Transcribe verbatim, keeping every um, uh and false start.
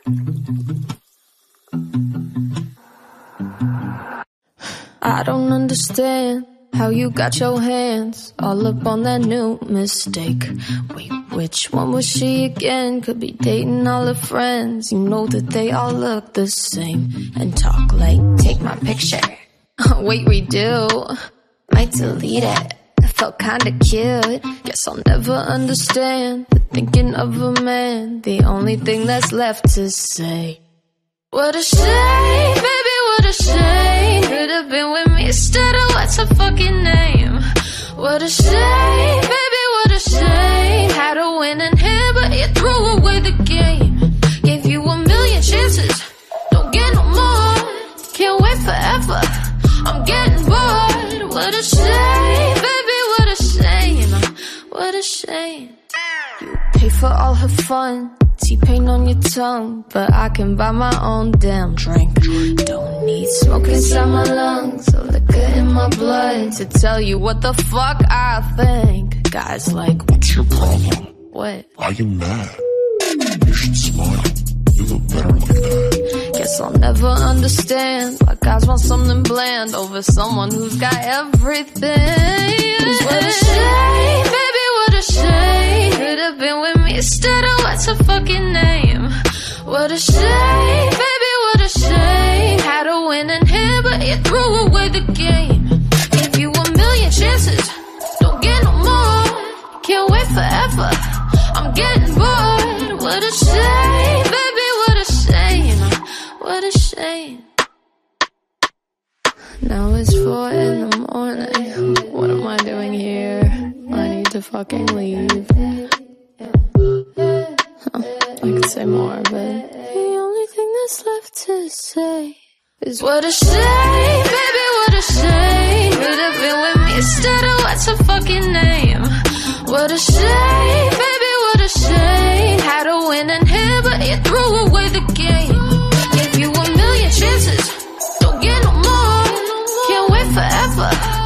I don't understand how you got your hands all up on that new mistake. Wait, which one was she again? Could be dating all her friends. You know that they all look the same and talk like, take my picture. Wait, redo. Might delete it. It felt kinda cute. Guess I'll never understand the thinking of a man. The only thing that's left to say. What a shame, baby, what a shame. Could have been with me instead of what's her fucking name. What a shame, baby, what a shame. Had a winning hand, but you threw away the game. Gave you a million chances, don't get no more. Can't wait forever, I'm getting bored. What a shame, baby, what a shame. What a shame. You pay for all her fun, T-pain on your tongue, but I can buy my own damn drink. Don't need smoke inside my lungs or liquor in my blood to tell you what the fuck I think. Guys like, what's your problem? What? Why are you mad? You should smile. You look better like that. Guess I'll never understand why guys want something bland over someone who's got everything. What a shame, baby, what a shame. Could have been with me instead of what's her fucking name. What a shame, baby, what a shame. Had a winning hand, but you threw away the game. Gave you a million chances, don't get no more. Can't wait forever, I'm getting bored. What a shame, baby, what a shame. What a shame. Now it's four in the morning. What am I doing here? I need to fucking leave. Huh, I could say more, but the only thing that's left to say is what a shame, baby, what a shame. Could have been with me instead of what's her fucking name. What a shame, baby, what a shame. Had a winning hand, but you threw away the game. Gave you a million chances, don't get no more. Can't wait forever,